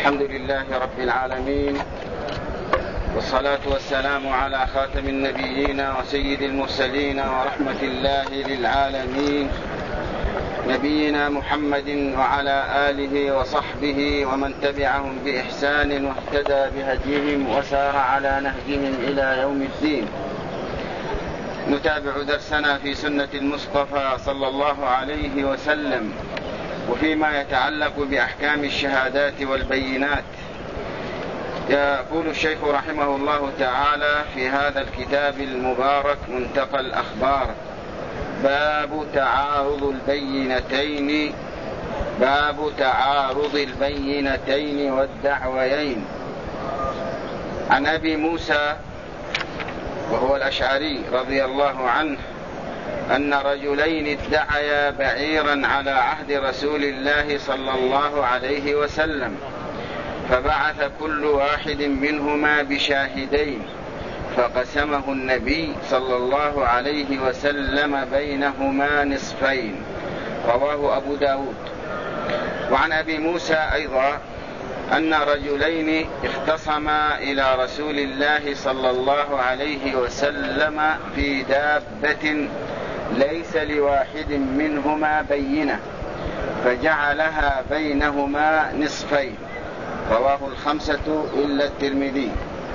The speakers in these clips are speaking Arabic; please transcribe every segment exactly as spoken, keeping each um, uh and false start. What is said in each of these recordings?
الحمد لله رب العالمين، والصلاة والسلام على خاتم النبيين وسيد المرسلين ورحمة الله للعالمين، نبينا محمد وعلى آله وصحبه ومن تبعهم بإحسان واهتدى بهديهم وسار على نهجهم إلى يوم الدين. نتابع درسنا في سنة المصطفى صلى الله عليه وسلم، وفيما يتعلق بأحكام الشهادات والبينات. يقول الشيخ رحمه الله تعالى في هذا الكتاب المبارك منتقى الأخبار: باب تعارض البينتين باب تعارض البينتين والدعويين. عن أبي موسى وهو الأشعري رضي الله عنه أن رجلين ادعيا بعيرا على عهد رسول الله صلى الله عليه وسلم، فبعث كل واحد منهما بشاهدين، فقسمه النبي صلى الله عليه وسلم بينهما نصفين. رواه أبو داود. وعن أبي موسى أيضا أن رجلين اختصما إلى رسول الله صلى الله عليه وسلم في دابة ليس لواحد منهما بينة، فجعلها بينهما نصفين. رواه الخمسة إلا الترمذي.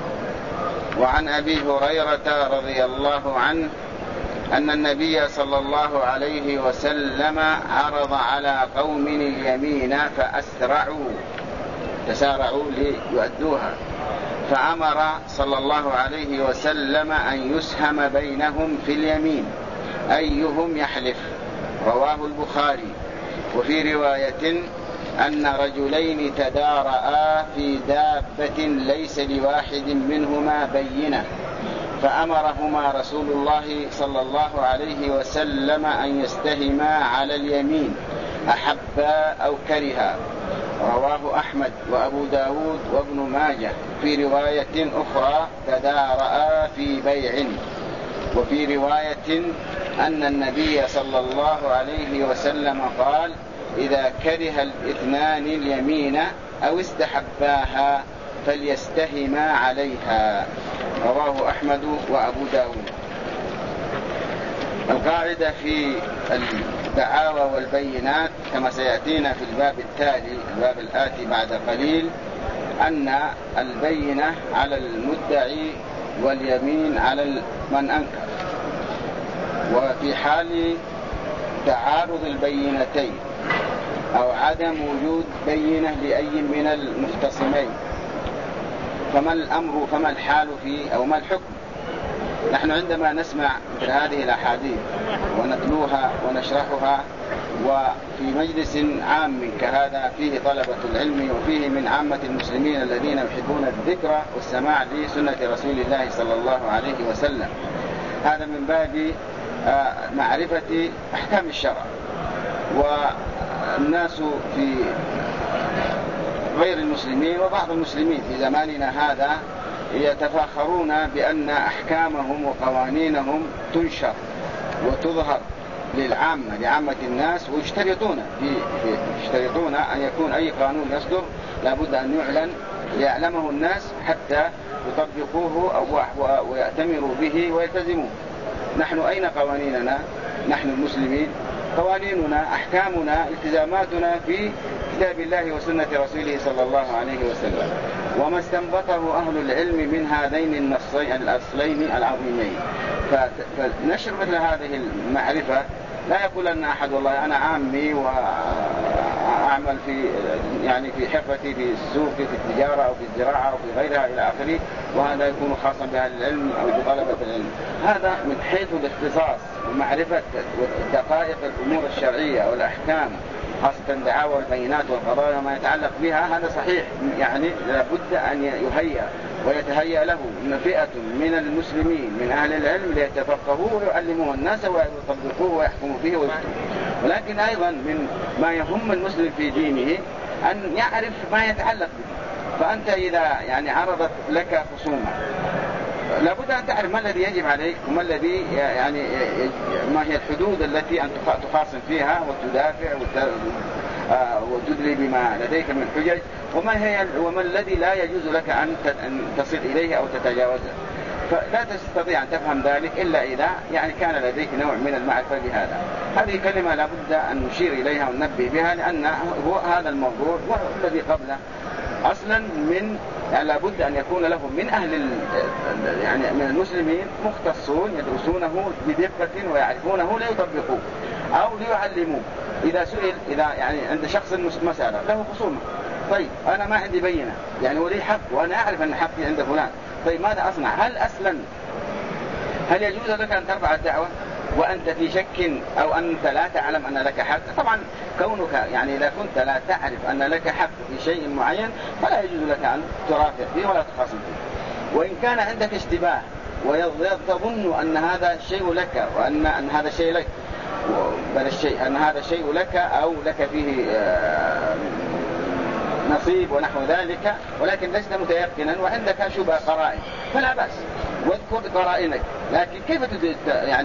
وعن أبي هريرة رضي الله عنه أن النبي صلى الله عليه وسلم عرض على قوم اليمين فأسرعوا تسارعوا ليؤدوها، فأمر صلى الله عليه وسلم أن يسهم بينهم في اليمين أيهم يحلف. رواه البخاري. وفي رواية أن رجلين تدارآ في دابة ليس لواحد منهما بينة، فأمرهما رسول الله صلى الله عليه وسلم أن يستهما على اليمين أحبا أو كرها. رواه أحمد وأبو داود وابن ماجه. في رواية أخرى تدارآ في بيع. وفي رواية أن النبي صلى الله عليه وسلم قال: إذا كره الاثنان اليمين أو استحباها فليستهما عليها. رواه أحمد وأبو داود. القاعدة في الدعاوى والبينات كما سيأتينا في الباب التالي الباب الآتي بعد قليل، أن البينة على المدعي واليمين على من أنكر. وفي حال تعارض البينتين أو عدم وجود بينة لأي من المختصمين، فما الأمر فما الحال فيه أو ما الحكم؟ نحن عندما نسمع مثل هذه الأحاديث ونتلوها ونشرحها، وفي مجلس عام كهذا فيه طلبة العلم وفيه من عامة المسلمين الذين يحبون الذكر والسماع لسنة رسول الله صلى الله عليه وسلم، هذا من باب معرفة أحكام الشرع. والناس في غير المسلمين وبعض المسلمين في زماننا هذا يتفاخرون بأن أحكامهم وقوانينهم تنشر وتظهر للعامة لعامة الناس، ويشترطون يشترطون أن يكون أي قانون يصدر لابد أن يعلن ليعلمه الناس حتى يطبقوه أو ويأتمروا به ويلتزموه. نحن أين قوانيننا؟ نحن المسلمين قوانيننا أحكامنا التزاماتنا في كتاب الله وسنة رسوله صلى الله عليه وسلم، وما استنبطه أهل العلم من هذين النصين الأصلين العظيمين. فنشر مثل هذه المعرفة لا يقول أن أحد والله أنا عامي وأعمل في يعني في حرفتي في السوق في التجارة أو في الزراعة أو في غيرها إلى آخره، وهذا يكون خاصا بأهل العلم أو بطلبة العلم. هذا من حيث الاختصاص ومعرفة دقائق الأمور الشرعية والأحكام، خاصة دعاوى البينات والقضايا وما يتعلق بها، هذا صحيح، يعني لابد أن يهيأ ويتهيأ له فئة من المسلمين من أهل العلم ليتفقهوا ويعلموه الناس ويطبقوه ويحكموا به ويفتوا. ولكن أيضا من ما يهم المسلم في دينه أن يعرف ما يتعلق به. فأنت إذا يعني عرضت لك خصومة لابد أن تعرف ما الذي يجب عليك وما الذي يعني ما هي الحدود التي أن تخاصم فيها وتدافع وتدلي بما لديك من حجج، وما هي وما الذي لا يجوز لك أن تصل إليه أو تتجاوزه. فلا تستطيع أن تفهم ذلك إلا إذا يعني كان لديك نوع من المعرفة بهذا. هذه كلمة لابد أن نشير إليها وننبه بها، لأن هو هذا الموضوع والذي قبله أصلا من يعني لابد أن يكون له من أهل يعني من المسلمين مختصون يدرسونه بدقة ويعرفونه ليطبقوه أو ليعلموه. إذا سئل إذا يعني عند شخص مسألة له خصومة، طيب أنا ما عندي بينة يعني ولي حق وأنا أعرف أن حقي عند فلان، طيب ماذا أصنع؟ هل أصلا هل يجوز لك أن ترفع الدعوة وأنت في شك أو أنت لا تعلم أن لك حق؟ طبعا كونك يعني إذا كنت لا تعرف أن لك حق في شيء معين فلا يجوز لك أن ترافع فيه ولا تخاصم فيه. وإن كان عندك اشتباه وتظن أن هذا الشيء لك وأن أن هذا الشيء لك بل الشيء أن هذا الشيء لك أو لك فيه نصيب ونحو ذلك، ولكن لست متيقنا وعندك شبه قرائن فلا بأس واذكر قرائنك، لكن كيف يعني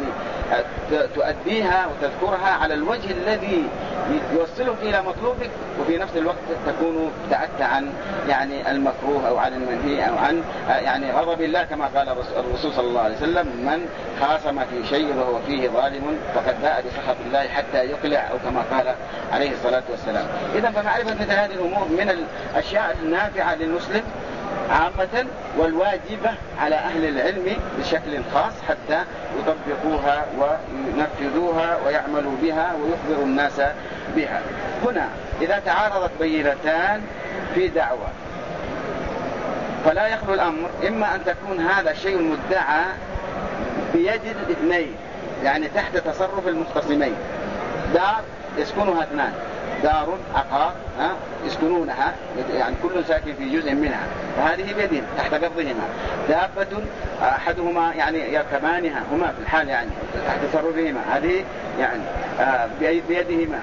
تؤديها وتذكرها على الوجه الذي يوصلك إلى مطلوبك وفي نفس الوقت تكون ابتعدت عن يعني المكروه أو عن المنهي أو عن يعني غضب الله، كما قال الرسول صلى الله عليه وسلم: من خاصم في شيء وهو فيه ظالم فقد باء بسخط الله حتى يقلع، أو كما قال عليه الصلاة والسلام. إذن فمعرفة مثل هذه الأمور من الأشياء النافعة للمسلم عامة والواجبة على أهل العلم بشكل خاص حتى يطبقوها وينفذوها ويعملوا بها ويخبروا الناس بها. هنا إذا تعارضت بينتان في دعوة فلا يخلو الأمر إما أن تكون هذا الشيء المدعى بيد الاثنين، يعني تحت تصرف المختصمين. دار يسكنها اثنان، دار عقار يسكنونها يعني كل ساكن في جزء منها، فهذه بيدهم تحت قبضهما. دابة أحدهما يعني يركبانها هما في الحال يعني تحت تصرفهما، هذه يعني بيدهما.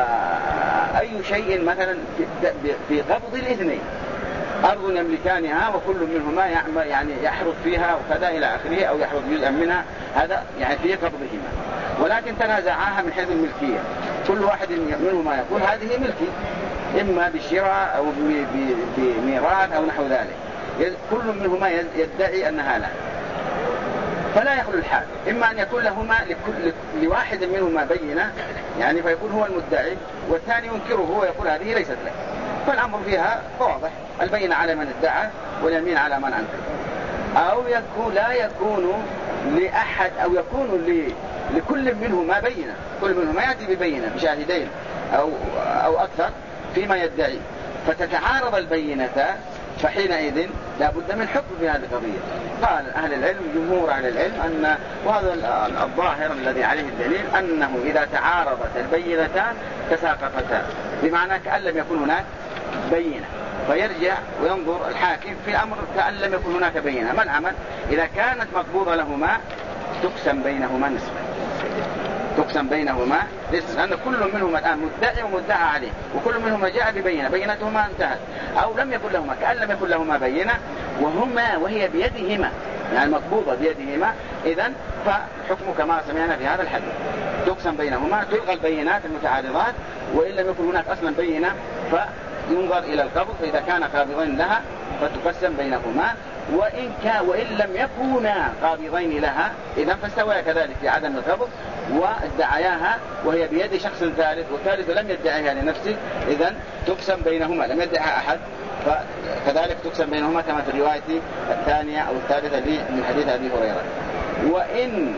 أي شيء مثلا في قبض الاثنين، أرض يملكانها وكل منهما يعمل يعني يحرث فيها وكذا إلى آخره، أو يحرث جزءا منها، هذا يعني في قبضهما، ولكن تنازعاها من حيث الملكية. كل واحد منهما يقول هذه ملكي، إما بشراء أو بميراث أو نحو ذلك، كل منهما يدعي أنها له. فلا يخلو الحال إما أن يكون لهما لكل لواحد منهما بينة يعني فيكون هو المدعي، والثاني ينكره ويقول هذه ليست له، فالأمر فيها واضح، البينة على من ادعى واليمين على من أنكر. أو يكون لا يكون لأحد أو يكون لكل منهما بينة، كل منهما يأتي ببينة بشاهدين أو, أو أكثر فيما يدعي، فتتعارض البينتان، فحينئذ لا بد من حكم في هذه القضية. قال أهل العلم جمهور أهل العلم أن وهذا الظاهر الذي عليه الدليل أنه إذا تعارضت البينتان تساقطتا، بمعنى كأن لم يكن هناك بينة، فيرجع وينظر الحاكم في الأمر كأن لم يكن هناك بينة. ما العمل؟ إذا كانت مقبوضة لهما تقسم بينهما نصفا، تقسم بينهما نصفا، لأن كل منهما الآن مدعي ومدعى عليه، وكل منهما جاء ببينة، بينتهما انتهت، أو لم يكن لهما كأن لم يكن لهما بينة وهما وهي بيدهما يعني مقبوضة بيدهما، إذن فحكم كما سمعنا في هذا الحديث، تقسم بينهما، تلغى البينات المتعارضات، وإن لم يكن هناك أصلا بينة فينظر إلى القبض، فإذا كان قابضين لها فتقسم بينهما، وإن كان وإن لم يكونا قابضين لها إذا فاستوى كذلك في عدم القبض وادعياها وهي بيد شخص ثالث والثالث لم يدعيها لنفسه، إذن تقسم بينهما، لم يدعها أحد، فكذلك تقسم بينهما كما في الرواية الثانية أو الثالثة من حديث أبي هريرة. وإن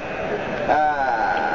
آه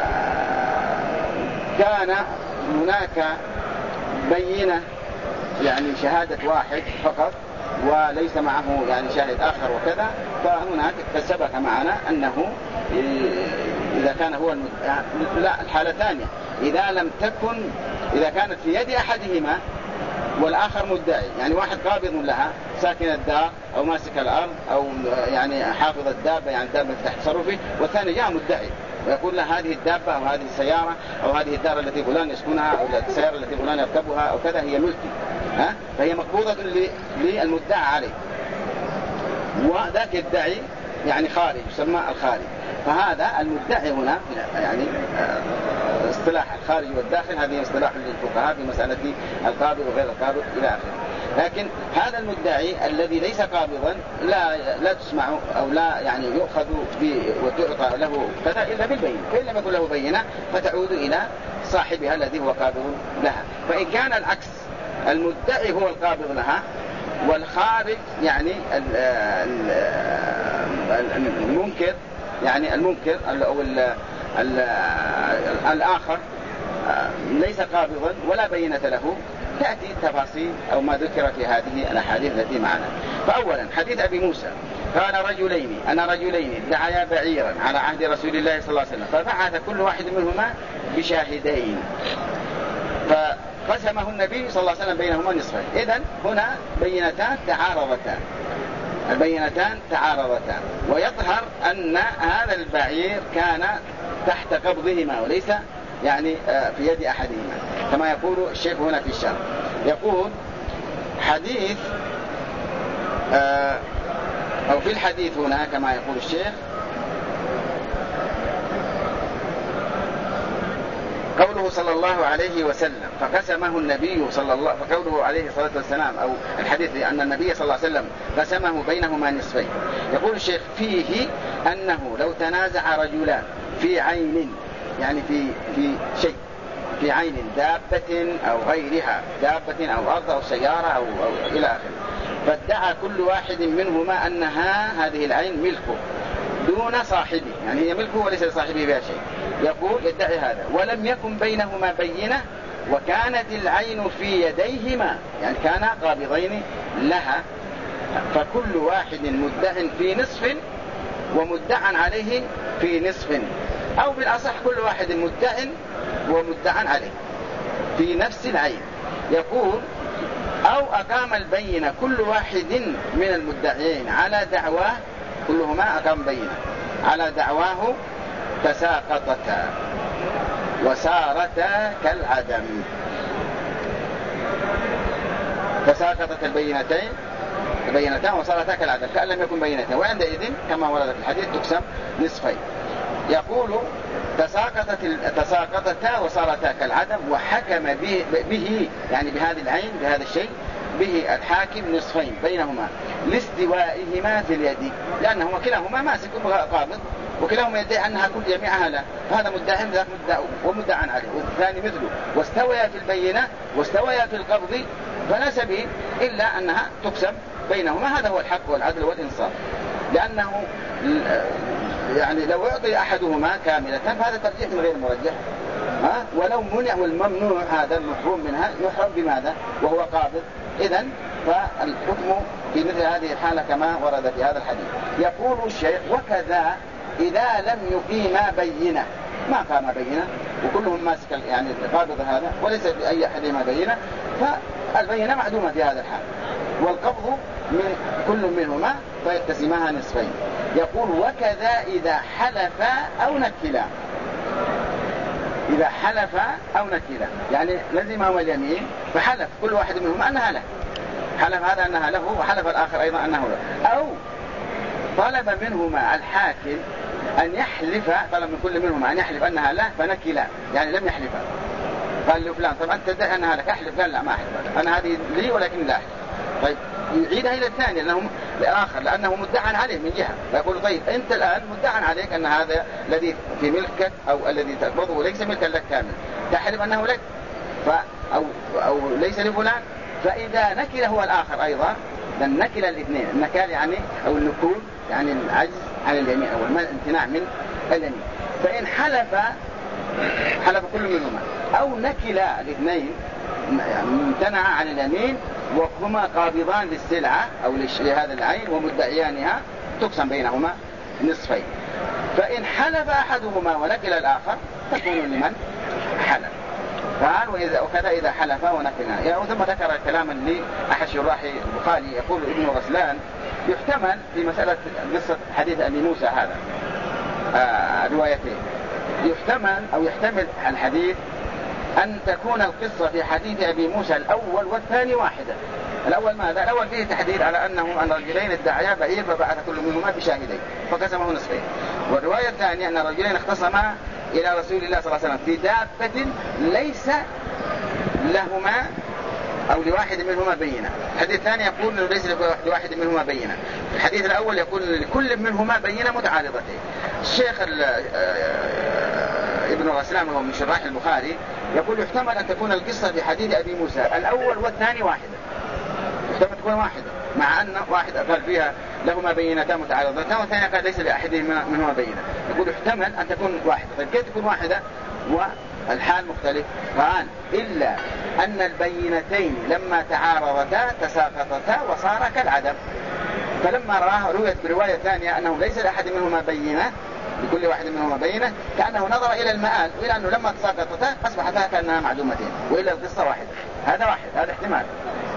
كان هناك بينة يعني شهادة واحد فقط وليس معه يعني شاهد آخر وكذا، فهناك سبق معنا أنه إذا كان هو المدعى، لا الحالة ثانية، إذا لم تكن إذا كانت في يد أحدهما والآخر مدعي، يعني واحد قابض لها ساكن الدار أو ماسك الأرض أو يعني حافظ الدابة يعني دابة تحت تصرفه، والثاني جاء مدعي ويقول له هذه الدابة أو هذه السيارة أو هذه الدار التي فلان يسكنها أو السيارة التي فلان يركبها أو كذا هي ملكي، ها؟ فهي مقبوضة للمدعى عليه، وذاك يدعي يعني خارج يسمى الخارج، فهذا المدعي هنا يعني اصطلاح الخارج والداخل هذه اصطلاح للفقهاء في مسألة القابض وغير القابض إلى آخره. لكن هذا المدعي الذي ليس قابضا لا لا تسمع أو لا يعني يؤخذ وتعطى له كذا إلا بالبينة، فإن لم يكن له بينة فتعود إلى صاحبها الذي هو قابض لها. فإن كان العكس المدعي هو القابض لها والخارج يعني المنكر يعني المنكر أو الآخر ليس قابضا ولا بينة له، تأتي التفاصيل أو ما ذكر في هذه الأحاديث التي معنا. فأولا حديث أبي موسى قال رجلين أنا رجلين ادعيا بعيرا على عهد رسول الله صلى الله عليه وسلم فبعث كل واحد منهما بشاهدين فقسمه النبي صلى الله عليه وسلم بينهما نصفين. إذن هنا بينتان تعارضتان، البينتان تعارضتان، ويظهر أن هذا البعير كان تحت قبضهما وليس يعني في يد أحدهما كما يقول الشيخ هنا في الشرح. يقول حديث أو في الحديث هنا كما يقول الشيخ قوله صلى الله عليه وسلم فقسمه النبي صلى الله فقوله عليه الصلاة والسلام أو الحديث أن النبي صلى الله عليه وسلم قسمه بينهما نصفين. يقول الشيخ فيه أنه لو تنازع رجلان في عين يعني في في شيء في عين دابة أو غيرها دابة أو أرض أو سيارة أو, أو إلى آخره فادعى كل واحد منهما أنها هذه العين ملكه دون صاحبه يعني هي ملكه وليس لصاحبه بها شيء. يقول يدعي هذا ولم يكن بينهما بينة وكانت العين في يديهما يعني كانا قابضين لها فكل واحد مدع في نصف ومدعا عليه في نصف أو بالأصح كل واحد مدع ومدعا عليه في نفس العين. يقول أو أقام البينة كل واحد من المدعيين على دعواه كلهما أقام بينة على دعواه تساقطتا وسارتا كالعدم. تساقطت البينتين البينتان وصارتا كالعدم كأن لم يكن بينتين وعندئذ كما ورد في الحديث تقسم نصفين. يقول تساقطت تساقطتا وصارتا كالعدم وحكم به, به يعني بهذه العين بهذا الشيء به الحاكم نصفين بينهما لاستوائهما في اليد لأنهما كلاهما ماسك قابض وكلاهما يدعي أنها كل جميعها له فهذا مدعي ذاك مدعى ومدعى عليه والثاني مثله واستويا في البينة واستويا في القبض فلا سبيل إلا أنها تقسم بينهما. هذا هو الحق والعدل والإنصاف لأنه يعني لو أعطي أحدهما كاملة فهذا ترجيح من غير مرجح ها ولو منع والممنوع هذا المحروم منها يحرم بماذا وهو قابض. إذن فالحكم في مثل هذه الحالة كما ورد في هذا الحديث. يقول الشيخ وكذا إذا لم يقيما بينة ما قام بينة وكلهم ماسك يعني قابض هذا وليس بأي أحدهما بينة فالبينة معدومة في هذا الحال والقبض من كل منهما فيقتسمها نصفين. يقول وكذا إذا حلف أو نكلا إذا حلف أو نكلا يعني لزمه اليمين فحلف كل واحد منهما أنها له حلف هذا أنها له وحلف الآخر أيضا أنه له أو طلب منهما الحاكم أن يحلف طلب من كل منهما أن يحلف أنها له فنكلا يعني لم يحلفها قال له فلان طب أنت تدعي أنها لك أحلف قال لا ما أحلف أنا هذه لي ولكن لا أحلف. طيب يعيدها إلى الثاني لأنه لآخر لأنه مدعى عليه من جهة فيقول طيب أنت الآن مدعى عليك أن هذا الذي في ملكك أو الذي تقبضه ليس ملكا لك كامل تحلف أنه لك ف أو, أو ليس لفلان فإذا نكل هو الآخر أيضا لأن نكل الاثنين النكال يعني أو النكول يعني العجز عن اليمين أو الامتناع من اليمين فإن حلف حلف كل منهما أو نكل الاثنين امتنع عن اليمين وهما قابضان للسلعة أو لهذا العين ومدعيانها تقسم بينهما نصفين. فإن حلف أحدهما ونكل الآخر تكون لمن حلف. قال وإذا وكذا إذا حلف ونكلنا يعني ثم ذكر كلاما لأحد شراح البخاري يقول ابن غسلان يحتمل في مسألة قصة حديث أبي موسى هذا آه روايتين يحتمل أو يحتمل الحديث أن تكون القصة في حديث أبي موسى الأول والثاني واحدة. الأول ماذا؟ الأول فيه تحديد على أنه أن رجلين ادعيا بعير فبعث كل منهما بشاهدين فقسمه نصفين. والرواية الثانية أن رجلين اختصما إلى رسول الله صلى الله عليه وسلم في دابة ليس لهما أو لواحد منهما بينة. الحديث الثاني يقول أنه ليس لواحد منهما بينة. الحديث الأول يقول لكل منهما بينة متعارضتين. الشيخ ابن غسلان وهو من شراح البخاري يقول يحتمل أن تكون القصة في حديث أبي موسى الأول والثاني واحدة، يحتمل تكون واحدة، مع أن واحد قال فيها لهما بينتان متعارضتان والثانية قال ليس لأحدهما منهما بينة. يقول يحتمل أن تكون واحدة. طيب كيف تكون واحدة والحال مختلف؟ قال إلا أن البينتين لما تعارضتا تساقطتا وصار كالعدم. فلما راه رويت برواية ثانية أنه ليس لأحد منهما بينة، لكل واحد منهما بينة، كأنه نظر إلى المآل وإلى أنه لما تساقطتا أصبحتا كأنها معدومتين وإلى القصة واحدة. هذا واحد، هذا احتمال.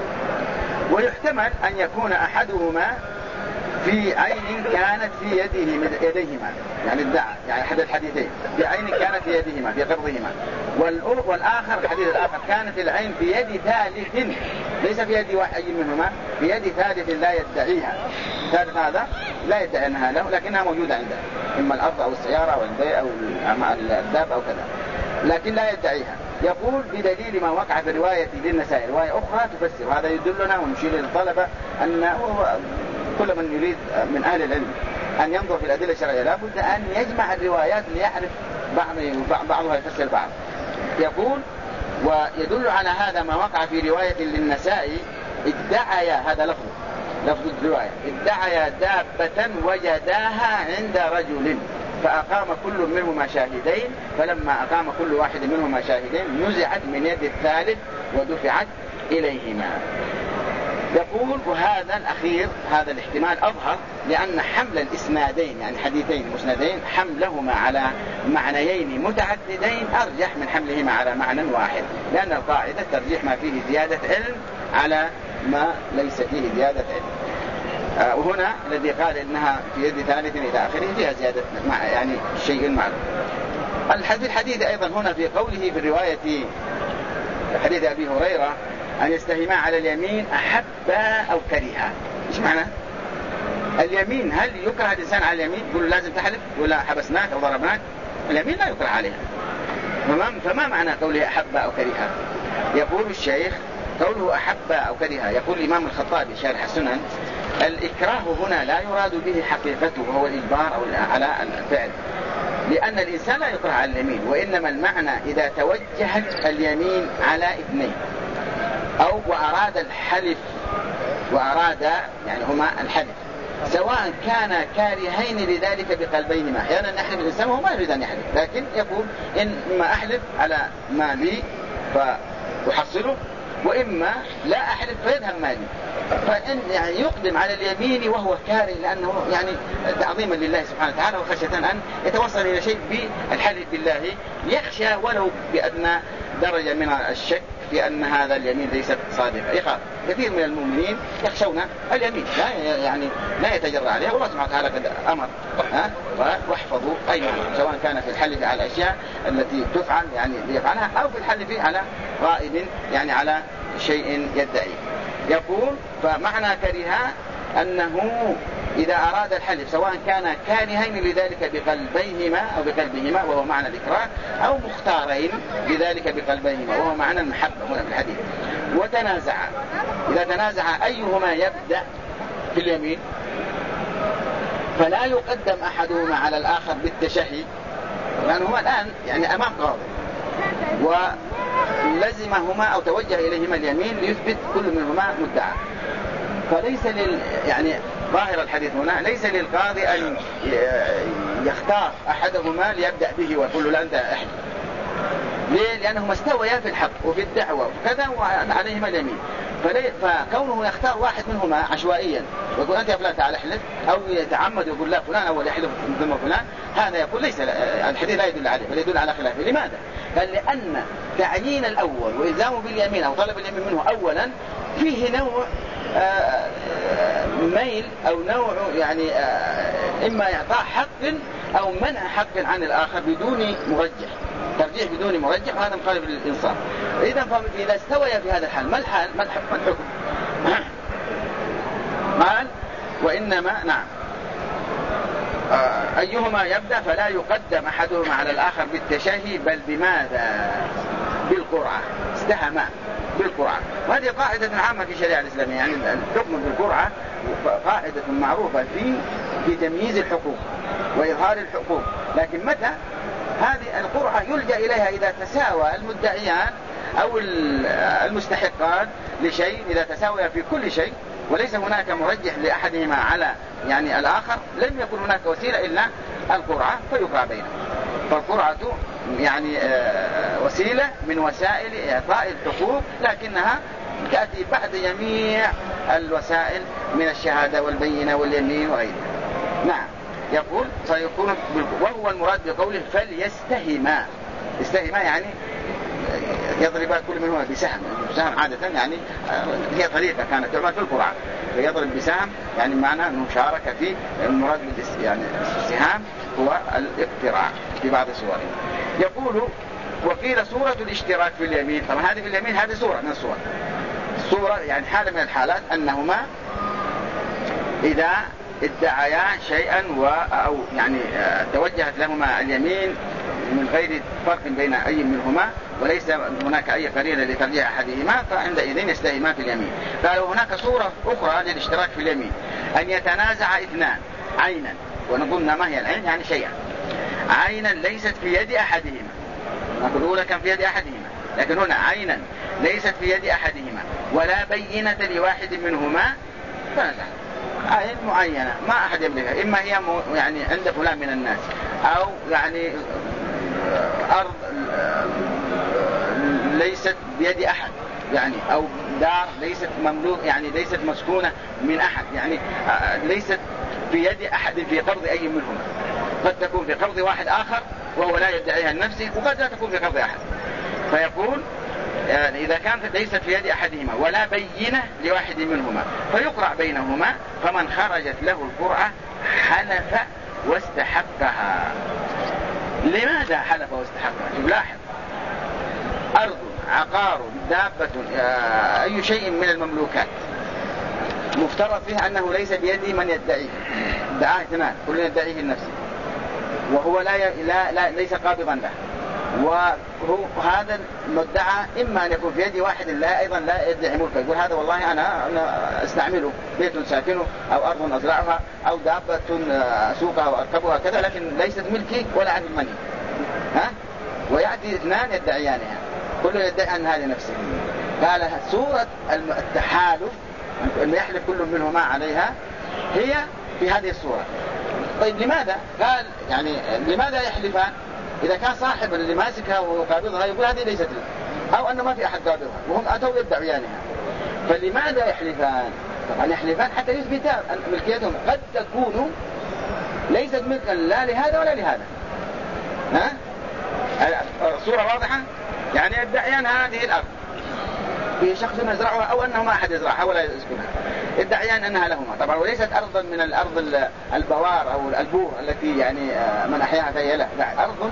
ويحتمل أن يكون أحدهما في عين كانت في يده يديهما، يعني ادعى يعني أحد الحديثين في عين كانت في يدهما في قبضهما، والآخر الحديث الآخر كانت العين في يد ثالث ليس في يد واحد منهما، في يد ثالث لا يدعيها. ثالث هذا لا يدعي أنها له لكنها موجودة عنده، إما الأرض أو السيارة أو البيع أو الداب أو كذا، لكن لا يدعيها. يقول بدليل ما وقع في رواية للنسائي رواية أخرى تفسر. هذا يدلنا ونشير للطلبة أن كل من يريد من أهل العلم أن ينظر في الأدلة الشرعية لابد أن يجمع الروايات ليعرف بعض بعضها يفسر بعض. يقول ويدل على هذا ما وقع في رواية للنسائي ادعي، هذا لفظ لفظ الرواية، ادعي دابة وجداها عند رجل فأقام كل منهما شاهدين، فلما أقام كل واحد منهما شاهدين نزعت من يد الثالث ودفعت إليهما. يقول وهذا الأخير هذا الاحتمال أظهر لأن حمل الإسنادين يعني حديثين مسندين حملهما على معنيين متعددين أرجح من حملهما على معنى واحد، لأن القاعدة ترجيح ما فيه زيادة علم على ما ليس فيه زيادة علم. آه وهنا الذي قال إنها في يد ثالث إلى آخره فيها زيادة مع يعني شيء معلوم. الحديث الحديث أيضا هنا في قوله في رواية حديث أبي هريرة أن يستهما على اليمين أحبا أو كرها. إيش معنى اليمين؟ هل يكره الإنسان على اليمين يقول لازم تحلف ولا حبسناك أو ضربناك؟ اليمين لا يكره عليها. فما, فما معنى قوله أحبا أو كرها؟ يقول الشيخ قوله أحبا أو كرها، يقول الإمام الخطابي شارح السنن الإكراه هنا لا يراد به حقيقته وهو الإجبار أو على الفعل، لأن الإنسان لا يكره على اليمين، وإنما المعنى إذا توجهت اليمين على اثنين أو وأراد الحلف وأراد يعني هما الحلف سواء كان كارهين لذلك بقلبيهما. أحيانا يحلف الإنسان وهو ما يريد أن يحلف لكن يقول إما أحلف على ما لي فأحصله وإما لا أحلف فيذهب مالي، فإن يعني يقدم على اليمين وهو كاره لأنه يعني تعظيما لله سبحانه وتعالى وخشية أن يتوصل إلى شيء بالحلف بالله، يخشى ولو بأدنى درجة من الشك في أن هذا اليمين ليست صادقة. يخاف كثير من المؤمنين يخشون اليمين لا يعني لا يتجرأ عليها، والله سبحانه وتعالى قد أمر ها واحفظوا أيمانكم سواء كان في الحلف على الأشياء التي تفعل يعني ليفعلها أو في الحلف على غائب يعني على شيء يدعي. يقول فمعنى كرها أنه إذا أراد الحلف سواء كان كارهين لذلك بقلبيهما أو بقلبهما وهو معنى الإكراه أو مختارين لذلك بقلبيهما وهو معنى المحبة هنا في الحديث. وتنازع، إذا تنازع أيهما يبدأ في اليمين فلا يقدم أحدهما على الآخر بالتشهي، لأنهما الآن يعني أمام قاضي ولزمهما أو توجه إليهما اليمين ليثبت كل منهما مدعى، فليس لل يعني ظاهر الحديث هنا ليس للقاضي أن يختار أحدهما ليبدأ به ويقول له لا أنت أحد. ليه؟ لأنهما استويا في الحق وفي الدعوة وكذا وعليهما اليمين، فكونه يختار واحد منهما عشوائيا ويقول أنت يا فلان تعال احلف أو يتعمد ويقول لا فلان أول يحلف ثم فلان، هذا يقول ليس الحديث لا يدل عليه بل يدل على خلافه. لماذا؟ قال لأن تعيين الأول وإلزامه باليمين أو طلب اليمين منه أولا فيه نوع ميل أو نوع يعني إما إعطاء حق أو منع حق عن الآخر بدون مرجح، ترجيح بدون مرجح، وهذا مخالف للإنصاف. إذا فإذا استوى في هذا الحال ما الحال ما الحكم؟ قال وإنما نعم أيهما يبدأ فلا يقدم أحدهما على الآخر بالتشهي بل بماذا؟ بالقرعة. استهما بالقرعة، وهذه قاعدة عامة في الشريعة الإسلامية. يعني الحكم بالقرعة قاعدة معروفة في في تمييز الحقوق وإظهار الحقوق. لكن متى هذه القرعة يلجأ إليها إذا تساوى المدعيان أو المستحقان لشيء، إذا تساوي في كل شيء وليس هناك مرجح لأحدهما على يعني الآخر، لم يكن هناك وسيلة إلا القرعة فيقرع بينهم. فالقرعة يعني وسيلة من وسائل إعطاء الحقوق، لكنها تأتي بعد جميع الوسائل من الشهادة والبينة واليمين وغيرها. نعم. يقول سيكون وهو المراد بقوله فليستهما. استهما يعني يضرب كل منهما بسهم. بسهم عادة يعني هي طريقة كانت تعمل في القرعة، فيضرب بسهم يعني معنى أنه مشاركة في المراد يعني السهام هو الاقتراع في بعض صوره. يقول وقيل صورة الاشتراك في اليمين. طبعا هذه في اليمين هذه صورة من الصور. صورة يعني حالة من الحالات أنهما إذا ادعيا شيئا و أو يعني توجهت لهما اليمين من غير فرق بين أي منهما وليس هناك أي قرينة لترجيح أحدهما، فعندئذ يستهما في اليمين. قالوا هناك صورة أخرى للاشتراك في اليمين، أن يتنازع اثنان عينا، ونقول ما هي العين يعني شيئا، عينا ليست في يد أحدهما. نقول الأولى كان في يد أحدهما، لكن هنا عينا ليست في يد أحدهما ولا بينة لواحد منهما، فنزع عين معينة ما أحد يملكها، إما هي يعني عند فلان من الناس، أو يعني أرض ليست بيد أحد يعني، أو دار ليست مملوك يعني ليست مسكونة من أحد يعني ليست في يد أحد في قرض أي منهما. قد تكون في قرض واحد آخر وهو لا يدعيها لنفسه، وقد لا تكون في قرض أحد. فيقول يعني إذا كانت ليست في يد أحدهما ولا بينة لواحد منهما فيقرع بينهما، فمن خرجت له القرعة حلف واستحقها. لماذا حلف واستحقها؟ لاحظ، أرض، عقار، دابة، أي شيء من المملوكات مفترض فيها أنه ليس بيد من يدعيه، دعاه اثنان كل يدعيه لنفسه وهو لا, ي... لا... لا ليس قابضا له، وهذا المدعى إما أن يكون في يد واحد لا أيضا لا يدعي ملكه، يقول هذا والله أنا, أنا استعمله، بيت ساكنه أو أرض أزرعها أو دابة أسوقها وأركبها كذا، لكن ليست ملكي ولا عن المني. ها؟ ويأتي اثنان يدعيانها كل يدعي أن هذه نفسه. قال صورة التحالف أن يحلف كل منهما عليها هي في هذه الصورة. طيب لماذا؟ قال يعني لماذا يحلفان؟ إذا كان صاحب اللي ماسكها وقابضها يقول هذه ليست له، أو أنه ما في أحد قابضها وهم أتوا يدعيانها، فلماذا يحلفان؟ طبعا يحلفان حتى يثبتا أن ملكيتهم قد تكون ليست ملكا لا لهذا ولا لهذا. ها؟ الصورة واضحة؟ يعني يدعيان هذه الأرض في شخص يزرعها أو أنه ما أحد يزرعها ولا يسكنها، يدعيان أنها لهما طبعا، وليست أرضا من الأرض البوار أو البور التي يعني من أحياها فهي له، لا، أرض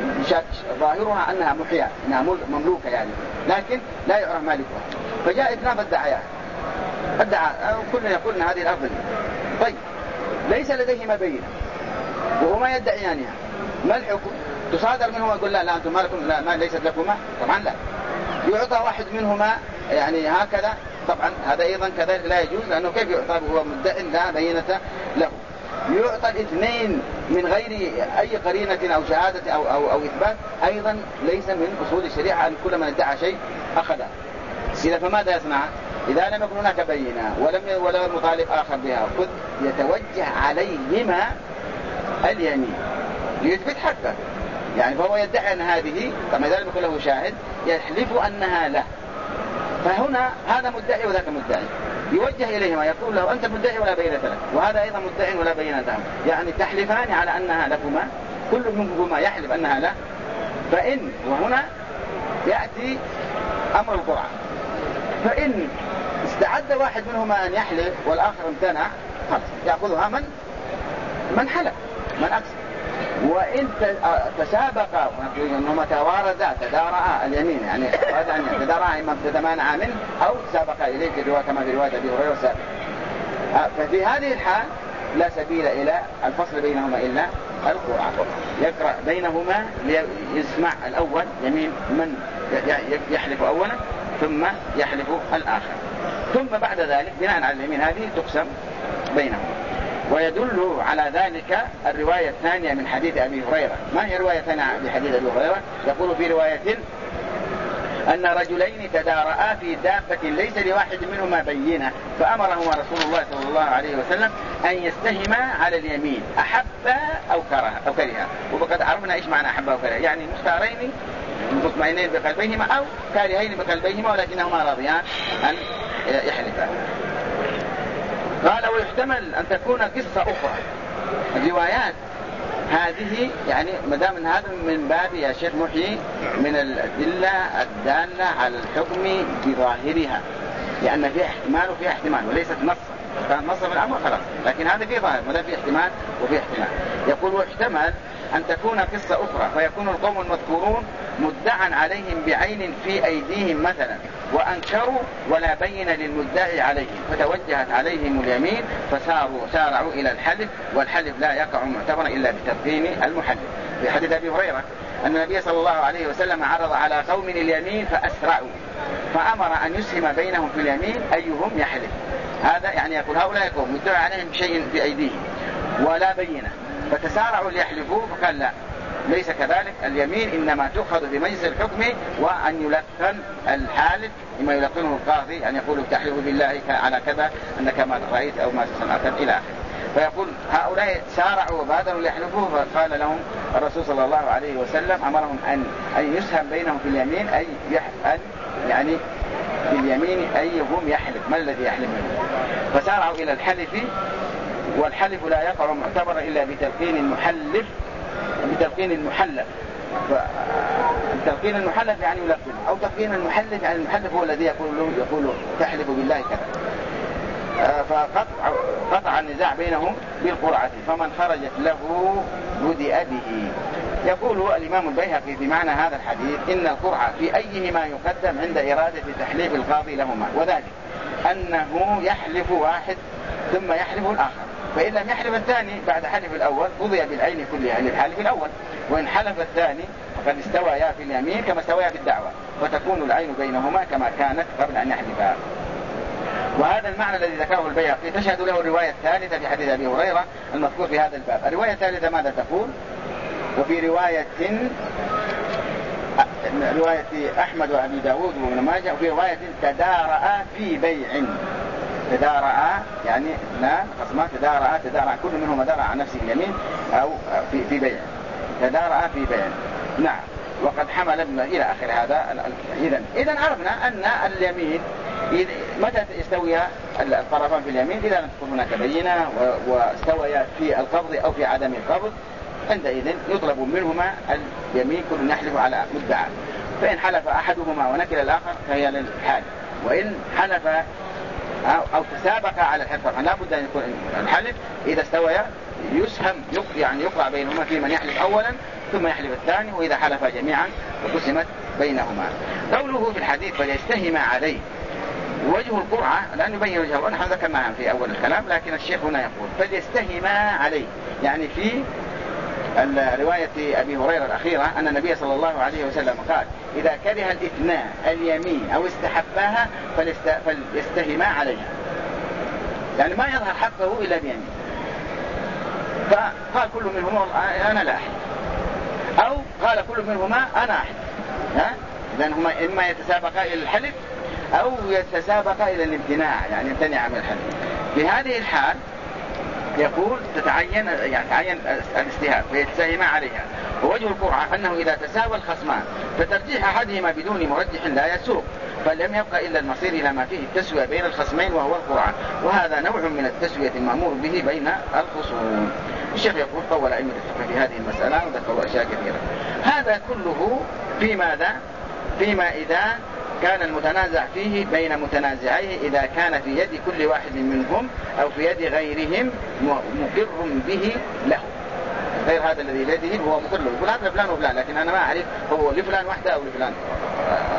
ظاهرها أنها محياة أنها مملوكة يعني، لكن لا يعرف مالكها. فجاء اثنان فادعيا ادعى كلنا يقول أن هذه الأرض لي. طيب ليس لديهما بينة وهما يدعيانها، ما الحكم؟ تصادر منهما يقول لا لا أنتم مالكم لا ما ليست لكما؟ طبعا لا. يعطى واحد منهما يعني هكذا، طبعا هذا أيضا كذلك لا يجوز، لأنه كيف يعطى وهو مدعي لا بينة له؟ يعطى الاثنين من غير أي قرينة أو شهادة أو, أو, أو إثبات، أيضا ليس من أصول الشريعة أن كل من ادعى شيء أخذه. إذا فماذا يصنع؟ إذا لم يكن هناك بينة ولم ولا مطالب آخر بها، قد يتوجه عليهما اليمين ليثبت حقه يعني، فهو يدعي أن هذه، طبعا إذا لم يكن له شاهد يحلف أنها له، فهنا هذا مدعي وذاك مدعي، يوجه إليهما يقول له أنت مدعي ولا بينة لك، وهذا أيضا مدعي ولا بينة له، يعني تحلفان على أنها لكما، كل منهما يحلف أنها له. فإن وهنا يأتي أمر القرعة، فإن استعد واحد منهما أن يحلف والآخر امتنع، خلاص يأخذها من من حلف من أكسب. وإن تسابقا أنهما تواردا تدارعا اليمين يعني أراد أن يتدارعا إما تتمانعا منه أو تسابقا إليه في الرواية كما في رواية أبي هريرة. ففي هذه الحال لا سبيل إلى الفصل بينهما إلا القرعة. يقرأ بينهما ليسمع الأول يمين من يحلف أولا ثم يحلف الآخر، ثم بعد ذلك بناء على اليمين هذه تقسم بينهم. ويدل على ذلك الرواية الثانية من حديث أبي هريرة. ما هي رواية ثانية من حديث أبي هريرة؟ يقول في رواية أن رجلين تدارآ في دابة ليس لواحد منهما بينة، فأمرهما رسول الله صلى الله عليه وسلم أن يستهما على اليمين أحب أو كره أو كره. وقد عرفنا إيش معنى أحب أو كره، يعني مختارين مطمئنين بقلبيهما أو كارهين بقلبيهما ولكنهما راضيان أن يحلفا. قال ويحتمل أن تكون قصة أخرى. الروايات هذه يعني مدام من هذا من باب يا شيخ محيي من الأدلة الدالة على الحكم بظاهرها، لأن فيها احتمال وفيها احتمال وليست نص. كان نص في الأمر خلاص، لكن هذا فيه ظاهر مدام فيه احتمال وفيه احتمال. يقول واحتمل أن تكون قصة أخرى فيكون القوم المذكورون مدعا عليهم بعين في أيديهم مثلا وأنكروا ولا بين للمدعي عليهم، فتوجهت عليهم اليمين فساروا سارعوا إلى الحلف، والحلف لا يقع معتبرا إلا بتبيين المحلف. في حديث أبي هريرة أن النبي صلى الله عليه وسلم عرض على قوم اليمين فأسرعوا، فأمر أن يسهم بينهم في اليمين أيهم يحلف. هذا يعني يقول هؤلاء قوم مدعى عليهم شيء في أيديهم ولا بينه، فتسارعوا ليحلفوا، فقال لا ليس كذلك، اليمين إنما تؤخذ بمجلس الحكم وأن يلقن الحالف لما يلقنه القاضي، أن يقول تحلف بالله على كذا أنك ما رأيت أو ما سمعت إلى آخره. فيقول هؤلاء سارعوا وبادروا ليحلفوا، فقال لهم الرسول صلى الله عليه وسلم أمرهم أن أن يسهم بينهم في اليمين، أي يحلف يعني في اليمين أيهم يحلف، ما الذي يحلف منه. فسارعوا إلى الحلف، والحلف لا يقع معتبرا إلا بتلقين المحلف بتلقين المحلف. التلقين المحلف يعني يلقن، أو تلقين المحلف يعني المحلف هو الذي يقول له يقول تحلف بالله كذا. فقطع قطع النزاع بينهم بالقرعة، فمن خرجت له بدأ به. يقول الإمام البيهقي بمعنى هذا الحديث إن القرعة في أيهما يقدم عند إرادة تحليف القاضي لهما، وذلك أنه يحلف واحد ثم يحلف الآخر، فإن لم يحلف الثاني بعد حلف الأول قضي بالعين كلها للحالف الأول، وإن حلف الثاني فقد استويا في اليمين كما استويا في الدعوة، فتكون العين بينهما كما كانت قبل أن يحلفا. وهذا المعنى الذي ذكره البيهقي تشهد له الرواية الثالثة في حديث أبي هريرة المذكور في هذا الباب. الرواية الثالثة ماذا تقول؟ وفي رواية رواية أحمد وأبي داود وابن ماجه، وفي رواية تدارأ في بيع. تدارأ يعني اثنان خصمان تدارأ تدارأ كل منهم دارأ عن نفسه اليمين أو في في بيع. تدارأ في بيع نعم، وقد حمل ابن إلى آخر هذا. إذن إذن عرفنا أن اليمين متى يستوي الطرفان في اليمين؟ إذا لم تكن هناك بينة واستويا في القبض أو في عدم القبض، عندئذ يطلب منهما اليمين كل يحلف على مدعى، فإن حلف أحدهما ونكل الآخر فهي للحال، وإن حلف أو تسابق على الحلف لا بد أن يكون الحلف إذا استويا يسهم يعني يقرع بينهما في من يحلف أولا ثم يحلف الثاني، وإذا حلف جميعا وقسمت بينهما. قوله في الحديث فليستهم عليه، وجه القرعة لأن يبين وجهه، ونحن ذكرناها في أول الكلام، لكن الشيخ هنا يقول فليستهم عليه، يعني في رواية أبي هريرة الأخيرة أن النبي صلى الله عليه وسلم قال إذا كره الاثنان اليمين أو استحباها فليستهما عليها، يعني ما يظهر حقه إلا بيمين. فقال كل منهما أنا لا أحد، أو قال كل منهما أنا أحد، إذن هما إما يتسابقا إلى الحلف أو يتسابقا إلى الامتناع، يعني يمتنع من الحلف. في هذه الحال يقول تتعين يعني تعين الاستهاب فيتساهم عليها. ووجه القرعة أنه إذا تساوى الخصمان فترجيح أحدهما بدون مرجح لا يسوق، فلم يبقى إلا المصير إلى ما فيه التسوية بين الخصمين وهو القرعة، وهذا نوع من التسوية المأمور به بين الخصوم. الشيخ يقول طول أئمة الفقه في هذه المسألة وذكروا أشياء كثيرة. هذا كله في ماذا؟ فيما إذا كان المتنازع فيه بين متنازعيه، إذا كان في يد كل واحد منهم أو في يد غيرهم مقر به له، غير هذا الذي بيده هو مقر له، يقول هذا فلان وفلان، لكن أنا ما أعرف هو لفلان وحده أو لفلان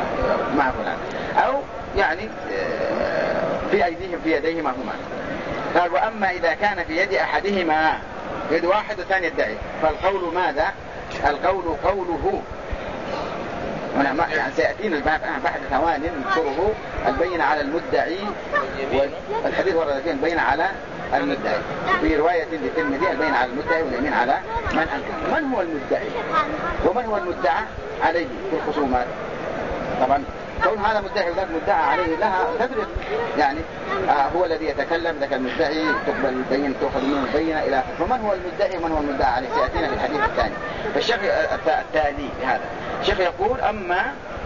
مع فلان، أو يعني في أيديهم في يديهما هما. قال وأما إذا كان في يد أحدهما يد واحد والثاني يدعي فالقول ماذا؟ القول قوله. يعني سيأتينا الباب بعد ثوان نذكره البينة على المدعي، والحديث ورد فيه البينة على المدعي. في رواية للترمذي البينة على المدعي واليمين على من أنكر. من هو المدعي ومن هو المدعى عليه في الخصومات؟ طبعا كون هذا مدعي وذاك مدعى عليه لها تفرق، يعني آه هو الذي يتكلم ذاك المدعي تقبل البينة تأخذ منه البينة إلى آخره. فمن هو المدعي ومن هو المدعى عليه سيأتينا في الحديث الثاني. فالشيخ التالي لهذا الشيخ يقول أما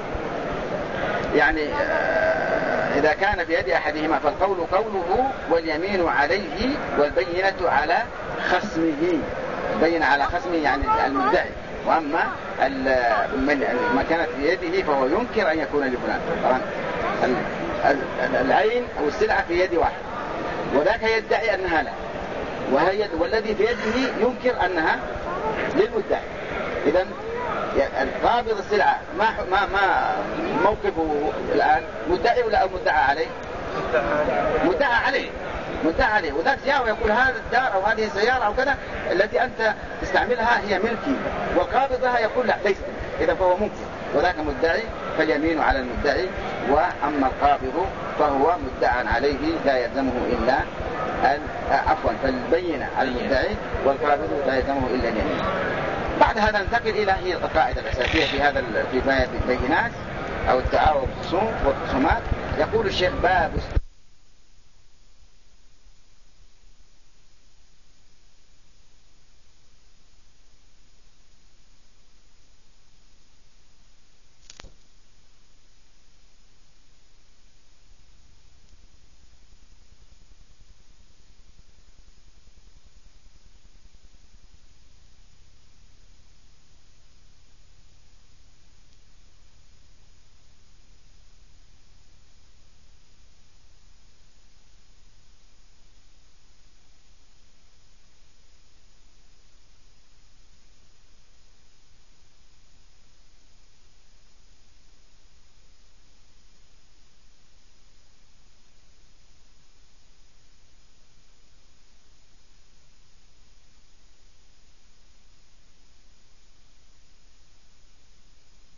يعني آه إذا كان في يد أحدهما فالقول قوله واليمين عليه والبينة على خصمه. بين على خصمه يعني المدعي. وأما ما كانت في يده فهو ينكر أن يكون لفلان. طبعا العين أو السلعة في يد واحد وذاك يدعي أنها له، والذي في يده ينكر أنها للمدعي. إذن القابض السلعة ما ما ما موقفه الآن؟ مدعي ولا أو مدعى عليه؟ مدعى عليه مدعى عليه. وذاك سيارة يقول هذا الدار أو هذه السيارة أو كذا التي أنت تستعملها هي ملكي، والقابضها يقول لا ليس. إذا فهو ممكن وذاك مدعي فاليمين على المدعي. وأما القابض فهو مدعى عليه لا يلزمه إلا عفوا فالبينة على المدعي والقابض لا يلزمه إلا اليمين. بعد هذا ننتقل إلى هي القاعدة الأساسية في هذا في بيان البينات أو التعارض والخصوم والخصومات. يقول الشيخ باب